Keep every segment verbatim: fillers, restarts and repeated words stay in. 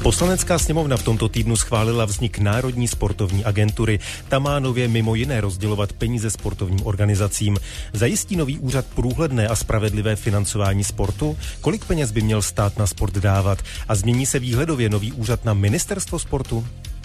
Poslanecká sněmovna v tomto týdnu schválila vznik Národní sportovní agentury. Ta má nově mimo jiné rozdělovat peníze sportovním organizacím. Zajistí nový úřad průhledné a spravedlivé financování sportu? Kolik peněz by měl stát na sport dávat? A změní se výhledově nový úřad na ministerstvo sportu?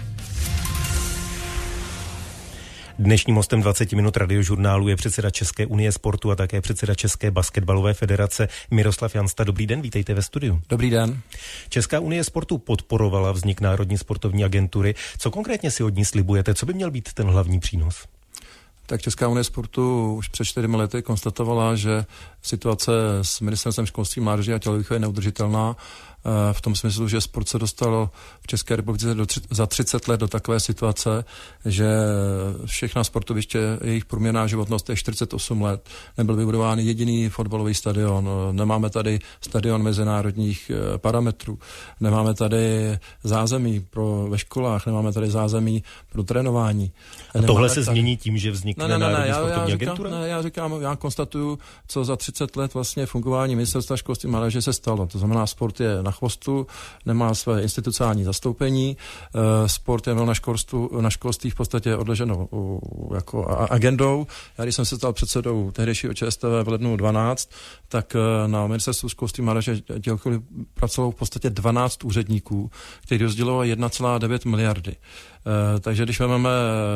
Dnešním hostem dvacet minut radiožurnálu je předseda České unie sportu a také předseda České basketbalové federace Miroslav Jansta. Dobrý den, vítejte ve studiu. Dobrý den. Česká unie sportu podporovala vznik Národní sportovní agentury. Co konkrétně si od ní slibujete? Co by měl být ten hlavní přínos? Tak Česká unie sportu už před čtyřmi lety konstatovala, že situace s ministerstvem školství, mládeže a tělovýchovy je neudržitelná. V tom smyslu, že sport se dostalo v České republice do tři, za třicet let do takové situace, že všechna sportoviště, jejich průměrná životnost je čtyřicet osm let. Nebyl vybudován jediný fotbalový stadion. Nemáme tady stadion mezinárodních parametrů. Nemáme tady zázemí pro, ve školách. Nemáme tady zázemí pro trénování. A tohle se tady změní tím, že vznikne ne, ne, ne, Národní já, sportovní já agentura? Říkám, ne, já říkám, já konstatuju, co za třicet let vlastně fungování ministerstva školství mládeže se stalo. To znamená, sport je na chvostu, nemá své institucionální zastoupení, sport je na školství, na školství v podstatě odleženo jako agendou. Já když jsem se stal předsedou tehdejšího ČSTV v lednu dvanáct, tak na ministerstvu školství mládeže tělovýchovy pracovalo v podstatě dvanáct úředníků, kteří rozdělovali jedna celá devět miliardy. Uh, takže když máme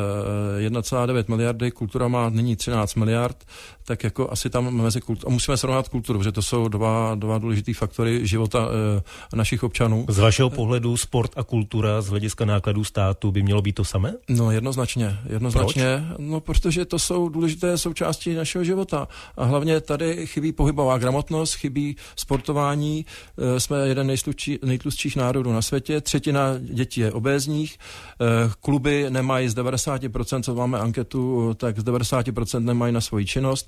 jedna celá devět miliardy, kultura má nyní třináct miliard, tak jako asi tam mezi kulturou, musíme srovnat kulturu, protože to jsou dva, dva důležitý faktory života uh, našich občanů. Z vašeho pohledu sport a kultura z hlediska nákladů státu by mělo být to samé? No jednoznačně, jednoznačně, Proč? No protože to jsou důležité součásti našeho života a hlavně tady chybí pohybová gramotnost, chybí sportování, uh, jsme jeden nejtlustší, nejtlustších národů na světě, třetina dětí je obézních, uh, kluby nemají z devadesát procent, co máme anketu, tak z devadesát procent nemají na svoji činnost,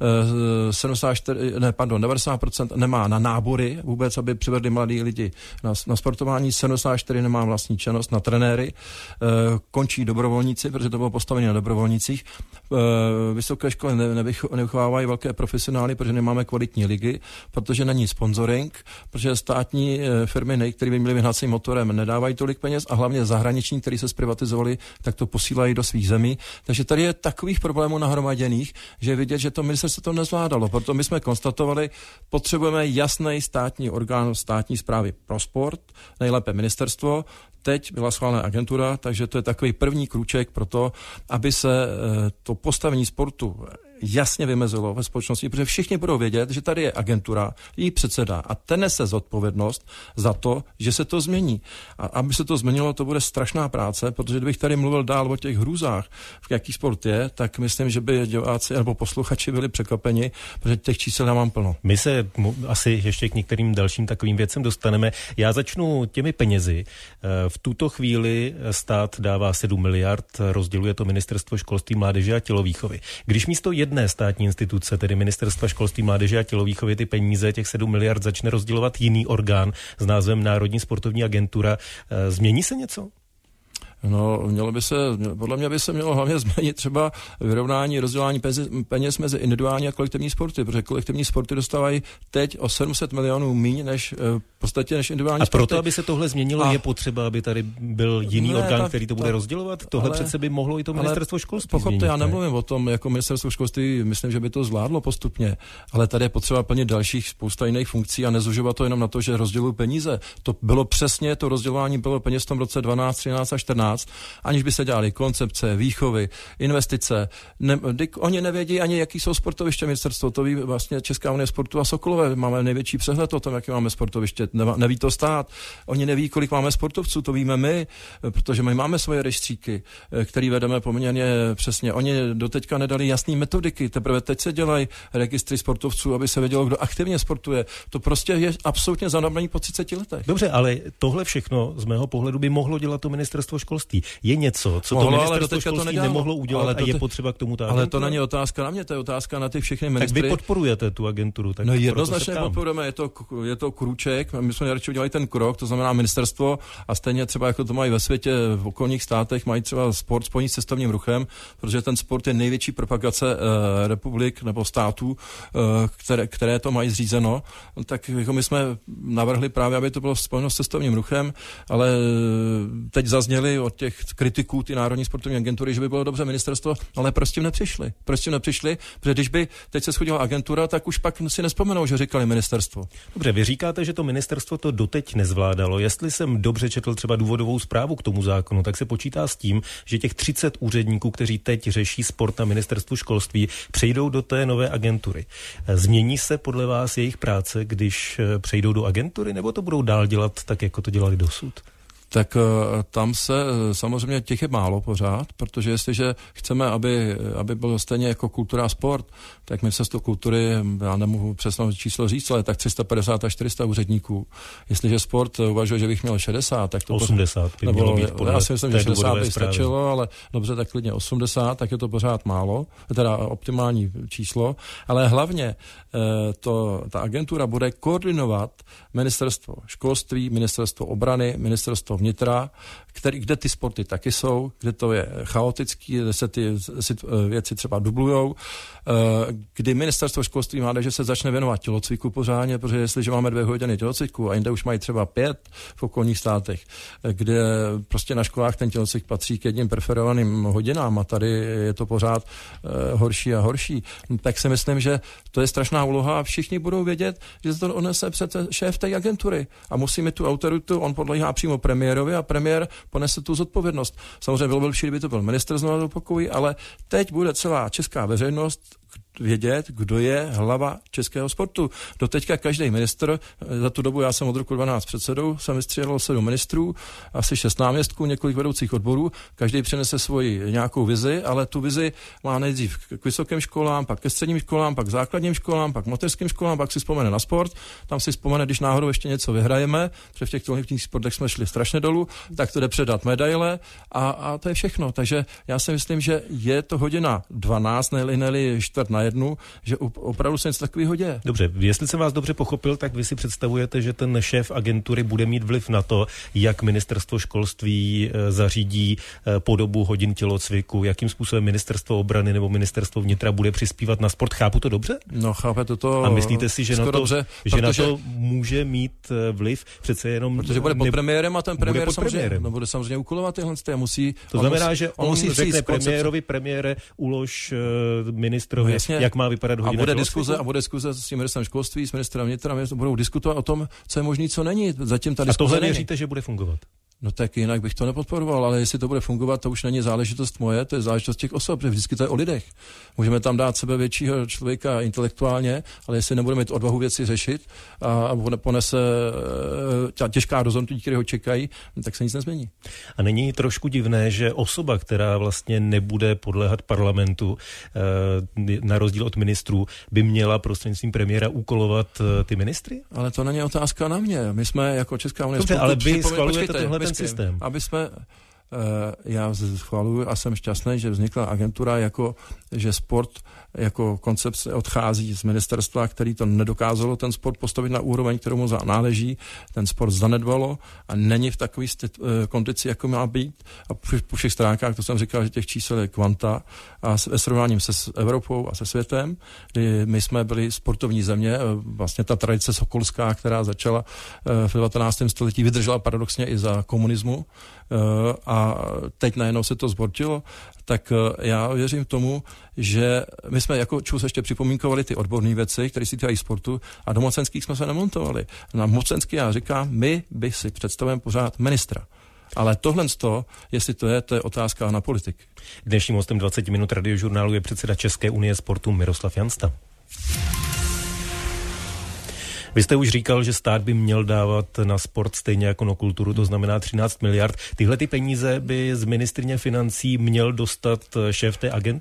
sedmdesát čtyři, ne, pardon, devadesát procent nemá na nábory vůbec, aby přivedli mladí lidi na, na sportování, sedmdesát čtyři procent nemá vlastní činnost na trenéry, končí dobrovolníci, protože to bylo postavené na dobrovolnících. Vysoké školy nevychovávají velké profesionály, protože nemáme kvalitní ligy, protože není sponsoring, protože státní firmy, které by měly vyhnacím motorem, nedávají tolik peněz a hlavně zahraniční, který se privatizovali, tak to posílají do svých zemí. Takže tady je takových problémů nahromaděných, že je vidět, že to ministerstvo to nezvládalo. Proto my jsme konstatovali, potřebujeme jasný státní orgán státní správy pro sport, nejlépe ministerstvo. Teď byla schválena agentura, takže to je takový první krůček pro to, aby se to postavení sportu jasně vymezilo ve společnosti, protože všichni budou vědět, že tady je agentura, její předseda a ten nese zodpovědnost za to, že se to změní. A aby se to změnilo, to bude strašná práce, protože kdybych tady mluvil dál o těch hrůzách, v jaký sport je, tak myslím, že by diváci nebo posluchači byli překvapeni, protože těch čísel já mám plno. My se asi ještě k některým dalším takovým věcem dostaneme. Já začnu těmi penězi. V tuto chvíli stát dává sedm miliard, rozděluje to ministerstvo školství, mládeže a tělovýchovy. Když místo jedné státní instituce, tedy ministerstva školství, mládeže a tělovýchovy, ty peníze, těch sedm miliard, začne rozdělovat jiný orgán s názvem Národní sportovní agentura, změní se něco? No, mělo by se, podle mě by se mělo hlavně změnit třeba vyrovnání, rozdělání peněz mezi individuální a kolektivní sporty, protože kolektivní sporty dostávají teď o sedm set milionů míň než v podstatě než individuální a sporty. A proto, aby se tohle změnilo, a je potřeba, aby tady byl jiný ne, orgán, ta, který to bude ta, rozdělovat? Tohle ale, přece by mohlo i to ministerstvo školství pochopte, změnit. Já nemluvím o tom, jako ministerstvo školství, myslím, že by to zvládlo postupně, ale tady je potřeba plnit dalších spousta jiných funkcí a nezužovat to jenom na to, že rozdělují peníze. To bylo přesně, to rozdělování bylo peněz v tom roce dvanáct, třináct a čtrnáct, aniž by se dělali koncepce, výchovy, investice. Ne, oni nevědí ani, jaký jsou sportoviště ministerstvo. To ví vlastně Česká unie sportu a Sokolové. Máme největší přehled o tom, jaké máme sportoviště. Neví to stát. Oni neví, kolik máme sportovců, to víme my, protože my máme svoje rejstříky, které vedeme poměrně přesně. Oni doteďka nedali jasné metodiky. Teprve teď se dělají registry sportovců, aby se vědělo, kdo aktivně sportuje. To prostě je absolutně zanedbaný po třiceti letech. Dobře, ale tohle všechno z mého pohledu by mohlo dělat to ministerstvo školství. školství. Je něco, co Mohlo, to ministerstvo školství to nemohlo udělat ale a je te... potřeba k tomu ta Ale to není otázka na mě, to je otázka na ty všechny ministry. Tak vy podporujete tu agenturu. Tak no jednoznačně podporujeme, je to, je to krůček, my jsme radši udělali ten krok, to znamená ministerstvo a stejně třeba jako to mají ve světě, v okolních státech mají třeba sport spojený s cestovním ruchem, protože ten sport je největší propagace eh, republik nebo států, eh, které, které to mají zřízeno. Tak jako my jsme navrhli právě, aby to bylo spojeno s cestovním ruchem, ale teď zazněli od těch kritiků ty Národní sportovní agentury, že by bylo dobře ministerstvo, ale prostě nepřišli. Prostě nepřišli, protože když by teď se shodila agentura, tak už pak si nespomenou, že říkali ministerstvo. Dobře, vy říkáte, že to ministerstvo to doteď nezvládalo. Jestli jsem dobře četl třeba důvodovou zprávu k tomu zákonu, tak se počítá s tím, že těch třicet úředníků, kteří teď řeší sport na ministerstvu školství, přejdou do té nové agentury. Změní se podle vás jejich práce, když přejdou do agentury, nebo to budou dál dělat tak, jako to dělali dosud? Tak tam se samozřejmě těch je málo pořád, protože jestliže chceme, aby, aby bylo stejně jako kultura a sport, tak ministerstvo kultury, já nemohu přesnou číslo říct, ale tak tři sta padesát až čtyři sta úředníků. Jestliže sport uvažuje, že bych měl šedesát, tak to osmdesát by mělo být podle já si myslím, že šedesát by stačilo, ale dobře, tak klidně osmdesát, tak je to pořád málo, teda optimální číslo, ale hlavně to, ta agentura bude koordinovat ministerstvo školství, ministerstvo obrany, ministerstvo vnitra, který, kde ty sporty taky jsou, kde to je chaotický, kde se ty věci třeba dublujou, kdy ministerstvo školství mládeže se začne věnovat tělocviku pořádně, protože jestliže máme dvě hodiny tělocviku a jinde už mají třeba pět v okolních státech, kde prostě na školách ten tělocvik patří k jedním preferovaným hodinám a tady je to pořád horší a horší, tak si myslím, že to je strašná úloha a všichni budou vědět, že to onese přece šéf té agentury a musí mít tu autoritu, on podléhá přímo premiérovi a premiér ponese tu zodpovědnost. Samozřejmě bylo by lepší, kdyby to byl ministr, znovu opakuji, ale teď bude celá česká veřejnost vědět, kdo je hlava českého sportu. Doteďka každý ministr, za tu dobu já jsem od roku dvanáct předsedou, jsem vystřídal sedm ministrů, asi šest náměstků, několik vedoucích odborů, každý přinese svoji nějakou vizi, ale tu vizi má nejdřív k vysokým školám, pak ke středním školám, pak k základním školám, pak k mateřským školám, pak si vzpomene na sport, tam si vzpomene, když náhodou ještě něco vyhrajeme, protože v těch olympijských sportech jsme šli strašně dolů, tak to jde předat medaile a, a to je všechno. Takže já si myslím, že je to hodina dvanáct, ne-li čtvrt na jednu, že opravdu se něco takového děje. Dobře, jestli jsem vás dobře pochopil, tak vy si představujete, že ten šéf agentury bude mít vliv na to, jak ministerstvo školství zařídí podobu hodin tělocviku, jakým způsobem ministerstvo obrany nebo ministerstvo vnitra bude přispívat na sport. Chápu to dobře? No, chápe to. A myslíte si, že, na to, dobře, že protože, na to může mít vliv přece jenom... Protože bude pod premiérem a ten premiér samozřejmě, no, bude samozřejmě úkolovat tyhle a musí... To znamená, musí, že on, on musí řekne premiérovi, premiére, ulož uh, ministrovi, no, jak má vypadat hodina. A bude diskuze, a bude diskuze s tím ministrem školství, s ministrem vnitra, budou diskutovat o tom, co je možný, co není. Zatím ta diskuze a tohle není. věříte, že bude fungovat? No tak jinak bych to nepodporoval, ale jestli to bude fungovat, to už není záležitost moje, to je záležitost těch osob, protože vždycky to je o lidech. Můžeme tam dát sebe většího člověka intelektuálně, ale jestli nebudeme mít odvahu věci řešit a ponese těžká rozhodnutí, které ho čekají, tak se nic nezmění. A není trošku divné, že osoba, která vlastně nebude podléhat parlamentu, na rozdíl od ministrů, by měla prostřednictvím premiéra úkolovat ty ministry? Ale to není otázka na mě. My jsme jako Česká unie... Dobře, ale vy schvalujete tenhle ten systém. Aby jsme, já schvaluju a jsem šťastný, že vznikla agentura, jako, že sport jako koncepce odchází z ministerstva, který to nedokázalo ten sport postavit na úroveň, kterou mu náleží. Ten sport zanedbalo a není v takové kondici, jako má být. A po všech stránkách, to jsem říkal, že těch čísel je kvanta a ve srovnáním se s Evropou a se světem, kdy my jsme byli sportovní země, vlastně ta tradice sokolská, která začala v devatenáctém století, vydržela paradoxně i za komunismu a teď najednou se to zbortilo, tak já věřím tomu, že my jsme jako ČUS ještě připomínkovali ty odborné věci, které si týkají sportu a do mocenských jsme se nemontovali. Na mocenský já říkám, my by si představujeme pořád ministra. Ale tohle z toho, jestli to je, to je otázka na politik. Dnešním hostem dvacet minut radiožurnálu je předseda České unie sportu Miroslav Jansta. Vy jste už říkal, že stát by měl dávat na sport stejně jako na kulturu, to znamená třináct miliard. Tyhle ty peníze by z ministryně financí měl dostat šéf té agentury?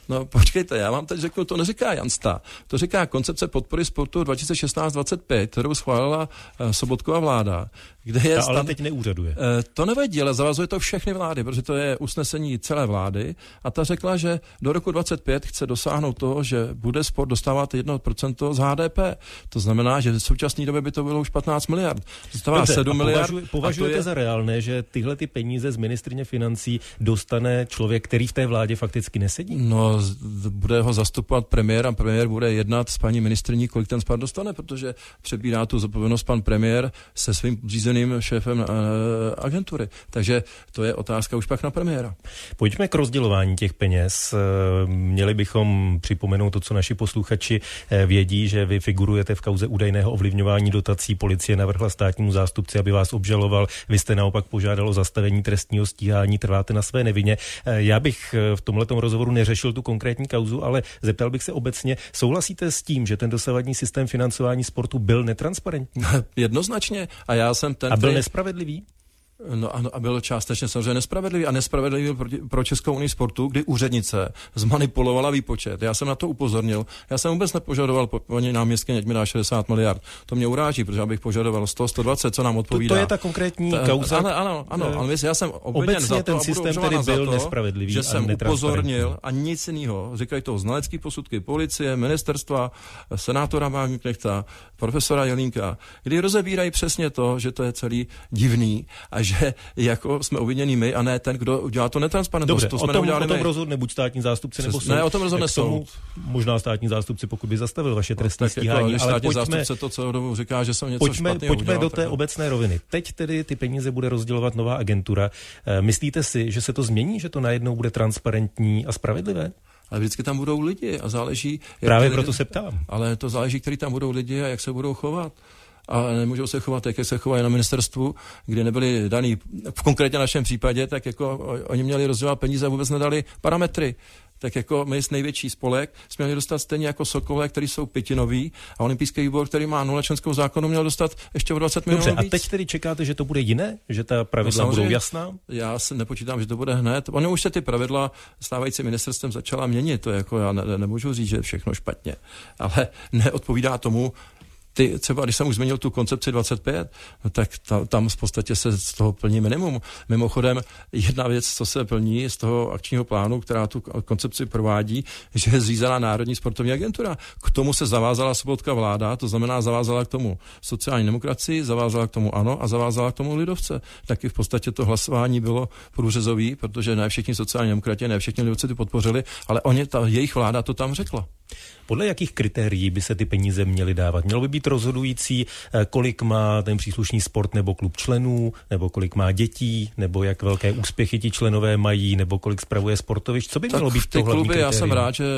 No počkejte, já vám teď řeknu, to neříká Jansta. To říká koncepce podpory sportu dva tisíce šestnáct dvacet pět, kterou schválila Sobotkova vláda. Kde je Ta stan... ale teď neúřaduje. To nevadí, ale zavazuje to všechny vlády, protože to je usnesení celé vlády a ta řekla, že do roku dvacet pět chce dosáhnout toho, že bude sport dostávat jedno procento z H D P. To znamená, že v současné době by to bylo už patnáct miliard. Dostává sedm miliard. Považuje, považujete je... za reálné, že tyhle ty peníze z ministryně financí dostane člověk, který v té vládě fakticky nesedí? No, bude ho zastupovat premiér a premiér bude jednat s paní ministryní, kolik ten sport dostane, protože přebírá tu zodpovědnost pan premiér se svým řízeným šéfem uh, agentury. Takže to je otázka už pak na premiéra. Pojďme k rozdělování těch peněz. Měli bychom připomenout to, co naši posluchači vědí, že vy figurujete v kauze údajného ovlivňování dotací. Policie navrhla státnímu zástupci, aby vás obžaloval. Vy jste naopak požádal o zastavení trestního stíhání, trváte na své nevině. Já bych v tomhletom rozhovoru neřešil tu konkrétní kauzu, ale zeptal bych se obecně, souhlasíte s tím, že ten dosavadní systém financování sportu byl netransparentní? Jednoznačně. A já jsem ten, A byl nespravedlivý? No ano, a byl částečně samozřejmě nespravedlivý a nespravedlivý pro, pro Českou unii sportu, kdy úřednice zmanipulovala výpočet. Já jsem na to upozornil. Já jsem vůbec nepožadoval po paní náměstkyně, ať mi dá šedesát miliard. To mě uráží, protože abych požadoval sto, sto dvacet, co nám odpovídá. To, to je ta konkrétní ta, kauza. Ano, ano, ano, ale já jsem obviněn za to ten systém tedy byl nespravedlivý, že jsem upozornil a nic jiného. Říkají to znalecký posudky policie, ministerstva, senátora Wagenknechta, profesora Jelínka, kdy rozebírají přesně to, že to je celý divný a že že jako jsme obvinění my a ne ten, kdo udělá to netransparentnost. Dobře, to jsme o tom, o tom rozhodne buď státní zástupce nebo soud. Ne, o tom rozhodne soud. Možná státní zástupci, pokud by zastavil vaše trestní no, stíhání. Jako, ale státní pojďme, zástupce to celou dobu říká, že jsem něco pojďme, špatného Pojďme udělal, do té tak... obecné roviny. Teď tedy ty peníze bude rozdělovat nová agentura. Myslíte si, že se to změní, že to najednou bude transparentní a spravedlivé? Ale vždycky tam budou lidi a záleží... Právě lidi, proto se ptám. Ale to záleží, který tam budou lidi a jak se budou chovat. A nemůžou se chovat, jak se chovají na ministerstvu, kde nebyli daný, v konkrétně našem případě, tak jako oni měli rozdělovat peníze a vůbec nedali parametry. Tak jako my z největší spolek jsme měli dostat stejně jako Sokolé, který jsou pětinoví, a olympijský výbor, který má nula členskou zákonu, měl dostat ještě o dvacet milionů víc. Dobře, a teď tedy čekáte, že to bude jiné? Že ta pravidla no, budou jasná? Já se nepočítám, že to bude hned. Ono už se ty pravidla stávající ministerstvem začala měnit. To jako já ne, nemůžu říct, že je všechno špatně. Ale neodpovídá tomu, Ty, třeba když jsem už změnil tu koncepci dvacet pět, no tak ta, tam v podstatě se z toho plní minimum. Mimochodem, jedna věc, co se plní z toho akčního plánu, která tu koncepci provádí, že je zřízená Národní sportovní agentura. K tomu se zavázala Sobotka vláda, to znamená zavázala k tomu sociální demokracii, zavázala k tomu ANO a zavázala k tomu lidovce. Taky v podstatě to hlasování bylo průřezový, protože ne všichni sociální demokrati, ne všichni lidovci to podpořili, ale oni, ta jejich vláda to tam řekla. Podle jakých kritérií by se ty peníze měly dávat? Mělo by být rozhodující, kolik má ten příslušný sport nebo klub členů, nebo kolik má dětí, nebo jak velké úspěchy ti členové mají, nebo kolik spravuje sportovišť? Co by tak mělo být to hlavní kluby, kritérium? Já jsem rád, že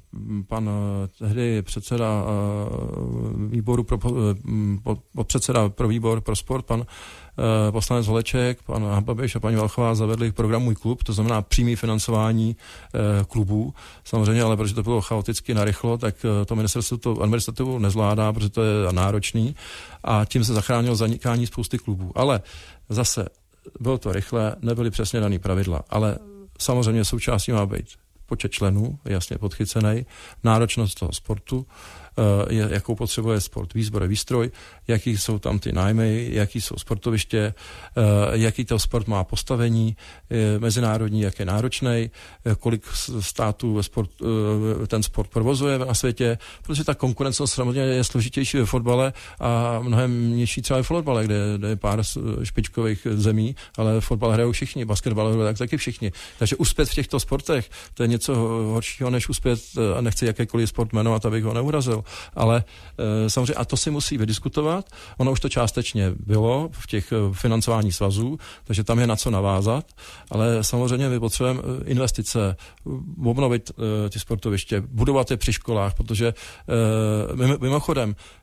pan tehdy předseda výboru pro, předseda pro výbor pro sport, pan poslanec Holeček, pan Hababiš a paní Valchová zavedli program Můj klub, to znamená přímé financování eh, klubů. Samozřejmě, ale protože to bylo chaoticky narychlo, tak to ministerstvo to administrativu nezvládá, protože to je náročný a tím se zachránilo zanikání spousty klubů. Ale zase bylo to rychle, nebyly přesně daný pravidla, ale samozřejmě součástí má být počet členů, jasně podchycený, náročnost toho sportu, jakou potřebuje sport, výzbroj, výstroj, jaký jsou tam ty nájmy, jaký jsou sportoviště, jaký to sport má postavení mezinárodní, jak je náročný, kolik států ve sport, ten sport provozuje na světě, protože ta konkurence samozřejmě je složitější ve fotbale a mnohem nižší třeba ve fotbale, kde, kde je pár špičkových zemí, ale fotbal hrajou všichni, basketbal hrajou taky všichni. Takže uspět v těchto sportech, to je něco horšího, než uspět, a nechci jakýkoliv sport jmenovat, abych ho neurazil. Ale e, samozřejmě, a to si musí vydiskutovat, ono už to částečně bylo v těch financování svazů, takže tam je na co navázat, ale samozřejmě my potřebujeme investice, obnovit e, ty sportoviště, budovat je při školách, protože e, mimochodem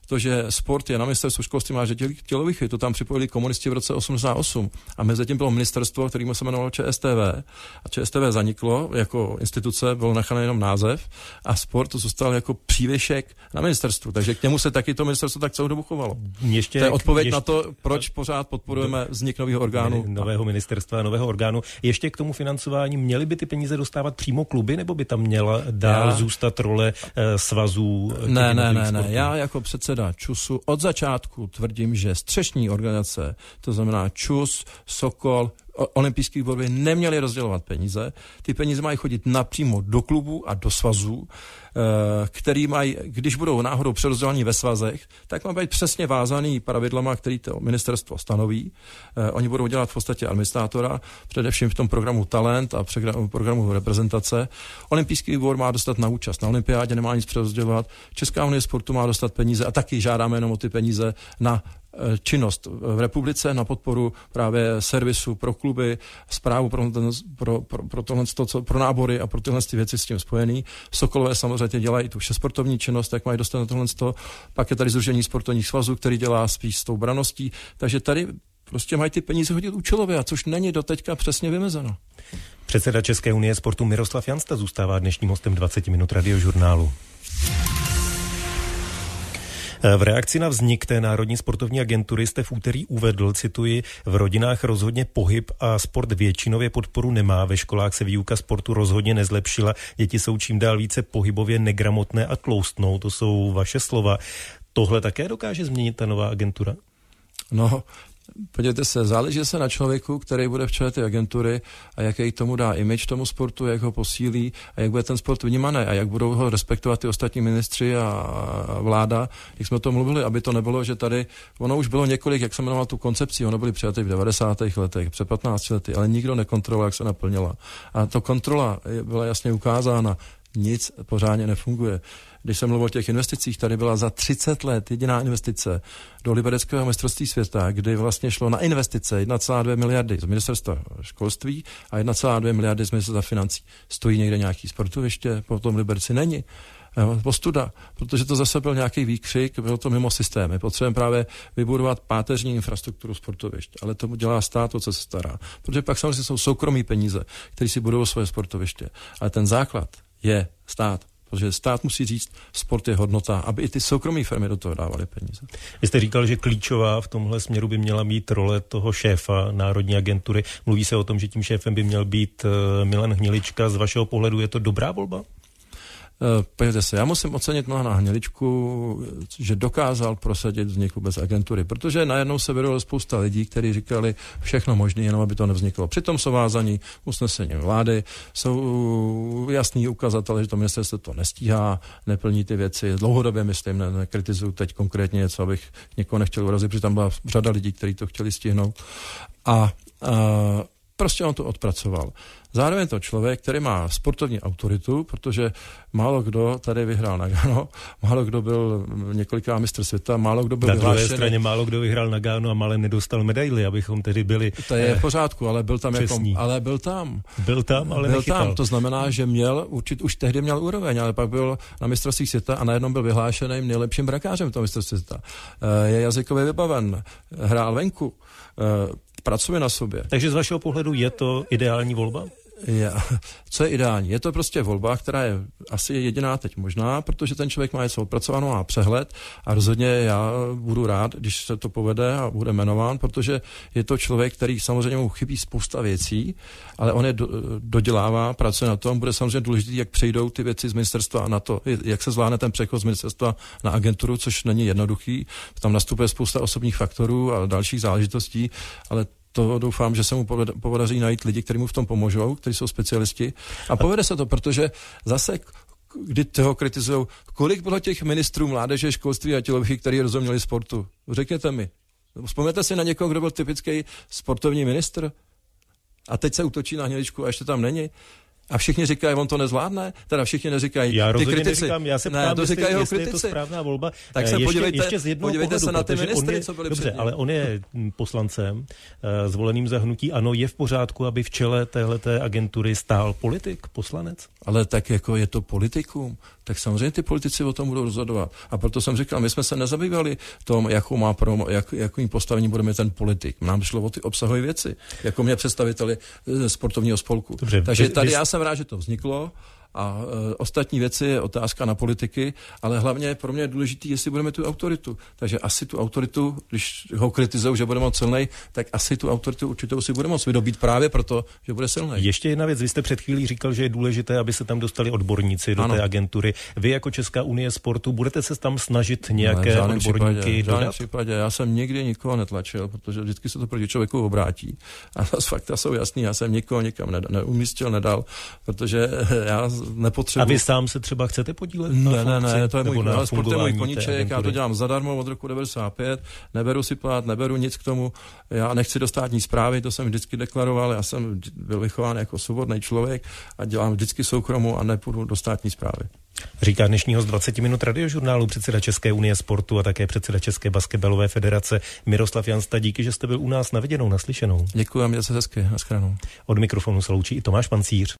to, že sport je na ministerstvu školství mládeže tělovýchovy, to tam připojili komunisti v roce osmdesát osm a mezi tím bylo ministerstvo, kterým se jmenovalo ČSTV a ČSTV zaniklo jako instituce, byl nechan jenom název a sport zůstal jako přívěšek na ministerstvu, takže k němu se taky to ministerstvo tak celou dobu chovalo. Ještě, to je odpověď ještě, na to, proč pořád podporujeme vznik nového orgánu. Nového ministerstva, nového orgánu. Ještě k tomu financování, měly by ty peníze dostávat přímo kluby, nebo by tam měla dál Já... zůstat role eh, svazů? Ne, ne, ne, ne. Já jako předseda ČUSu od začátku tvrdím, že střešní organizace, to znamená ČUS, Sokol, olympijský výbor by neměli rozdělovat peníze. Ty peníze mají chodit napřímo do klubů a do svazů, který mají, když budou náhodou přerozdělení ve svazech, tak mají být přesně vázaný pravidlama, který to ministerstvo stanoví. Oni budou dělat v podstatě administrátora, především v tom programu Talent a v programu reprezentace. Olympijský výbor má dostat na účast na olympiádě, nemá nic přerozdělovat. Česká unie sportu má dostat peníze a taky žádáme jenom o ty peníze na činnost v republice, na podporu právě servisu pro kluby, správu pro, pro, pro, pro, tohle, to, pro nábory a pro tyhle věci s tím spojený. Sokolové samozřejmě dělají tu sportovní činnost, jak mají dostat na tohle. Pak je tady Sdružení sportovních svazů, který dělá spíš s tou braností. Takže tady prostě mají ty peníze hodit účelově, a což není doteďka přesně vymezeno. Předseda České unie sportu Miroslav Jansta zůstává dnešním hostem dvacet minut Radiožurnálu. V reakci na vznik té Národní sportovní agentury jste v úterý uvedl, cituji, v rodinách rozhodně pohyb a sport většinově podporu nemá, ve školách se výuka sportu rozhodně nezlepšila, děti jsou čím dál více pohybově negramotné a tloustnou, to jsou vaše slova. Tohle také dokáže změnit ta nová agentura? No, podívejte se, záleží se na člověku, který bude v čele té agentury a jaký tomu dá image tomu sportu, jak ho posílí a jak bude ten sport vnímaný a jak budou ho respektovat ty ostatní ministři a vláda, jak jsme o tom mluvili, aby to nebylo, že tady, ono už bylo několik, jak jsem jmenoval tu koncepci, ono byly přijaty v devadesátých letech, před patnácti lety, ale nikdo nekontroloval, jak se naplnila. A to kontrola byla jasně ukázána. Nic pořádně nefunguje. Když jsem mluvil o těch investicích, tady byla za třicet let jediná investice do libereckého mistrovství světa, kdy vlastně šlo na investice jedna celá dvě miliardy z ministerstva školství a jedna celá dvě miliardy z ministerstva financí. Stojí někde nějaký sportoviště, potom v Liberci není. Postuda, protože to zase byl nějaký výkřik, bylo to mimo systém. My potřebujeme právě vybudovat páteřní infrastrukturu sportovišť, ale to dělá stát, to, co se stará. Protože pak samozřejmě jsou soukromí peníze, které si budou svoje sportoviště. Ale ten základ je stát. Protože stát musí říct, sport je hodnota, aby i ty soukromé firmy do toho dávaly peníze. Vy jste říkal, že klíčová v tomhle směru by měla být role toho šéfa Národní agentury. Mluví se o tom, že tím šéfem by měl být Milan Hnilička. Z vašeho pohledu je to dobrá volba? Pojďte se, já musím ocenit Milana Hniličku, že dokázal prosadit vznik vůbec agentury, protože najednou se vyrojilo spousta lidí, kteří říkali všechno možné, jenom aby to nevzniklo. Přitom jsou vázaní usnesením vlády, jsou jasný ukazatele, že to ministerstvo to nestíhá, neplní ty věci. Dlouhodobě myslím, ne, nekritizuju teď konkrétně něco, abych někoho nechtěl urazit, protože tam byla řada lidí, kteří to chtěli stihnout. A, a prostě on to odpracoval. Zároveň to člověk, který má sportovní autoritu, protože málo kdo tady vyhrál Nagano, málo kdo byl několikrát mistr světa, málo kdo byl vyhlášený. Na druhé straně málo kdo vyhrál Nagano a málo nedostal medaily, abychom tedy byli. To je v pořádku, ale byl tam jako, ale byl tam. Byl tam, ale byl nechytal. Tam, to znamená, že měl, určitě už tehdy měl úroveň, ale pak byl na mistrovství světa a najednou byl vyhlášeným nejlepším brakářem toho mistrovství světa. Je jazykově vybaven, hrál venku, pracuje na sobě. Takže z vašeho pohledu je to ideální volba? Je, co je ideální? Je to prostě volba, která je asi jediná teď možná, protože ten člověk má něco odpracovanou a přehled a rozhodně já budu rád, když se to povede a bude jmenován, protože je to člověk, který samozřejmě mu chybí spousta věcí, ale on je do, dodělává, pracuje na tom, bude samozřejmě důležitý, jak přejdou ty věci z ministerstva na to, jak se zvládne ten přechod z ministerstva na agenturu, což není jednoduchý, tam nastupuje spousta osobních faktorů a dalších záležitostí, ale to doufám, že se mu podaří najít lidi, kteří mu v tom pomůžou, kteří jsou specialisti. A povede se to, protože zase, kdy toho kritizujou, kolik bylo těch ministrů mládeže, školství a tělových, kteří rozuměli sportu? Řekněte mi. Vzpomněte si na někoho, kdo byl typický sportovní ministr? A teď se útočí na Hniličku a ještě tam není. A všichni říkají, on to nezvládne? Teda všichni neříkají. Já ty kritici. Neříkám, já se ptám, ne, to jestli, říkají jestli kritici. je to správná volba. Tak se ještě, podívejte, ještě z jednoho podívejte pohledu, se na ty ministry, je, co byli dobře, předtím. ale on je poslancem, uh, zvoleným za hnutí ANO. Je v pořádku, aby v čele téhleté agentury stál politik, poslanec? Ale tak jako je to politikum. tak samozřejmě ty politici o tom budou rozhodovat. A proto jsem říkal, my jsme se nezabývali tom, jakou má promo, jak, jakým postavením bude mít ten politik. Nám šlo o ty obsahové věci, jako mě představiteli sportovního spolku. Dobře, takže tady vy... já jsem rád, že to vzniklo. A e, ostatní věci je otázka na politiky, ale hlavně pro mě je důležitý, jestli budeme tu autoritu. Takže asi tu autoritu, když ho kritizují, že bude moc silnej, tak asi tu autoritu určitou si bude moc vydobít právě proto, že bude silnej. Ještě jedna věc, vy jste před chvílí říkal, že je důležité, aby se tam dostali odborníci do ano. té agentury. Vy jako Česká unie sportu budete se tam snažit nějaké no, odborníky případě, dodat? V žádném případě. Já jsem nikdy nikoho netlačil, protože vždycky se to proti člověku obrátí. A z fakta jsou jasný, já jsem nikoho nikam neumístil, nedal, protože já nepotřebuji. A vy sám se třeba chcete podílet? Ne, ne, ne, to je můj, ale sport je můj koníček, já to dělám zadarmo od roku devadesát pět, neberu si plat, neberu nic k tomu, já nechci do státní správy, to jsem vždycky deklaroval, já jsem byl vychován jako svobodný člověk a dělám vždycky soukromu a nepůjdu do státní správy. Říká dnešní host dvacet minut radiožurnálu, předseda České unie sportu a také předseda České basketbalové federace Miroslav Jansta. Díky, že jste byl u nás na viděnou, naslyšenou. Děkuji a mějte se hezky, nashledanou. Od mikrofonu se loučí i Tomáš Pancíř.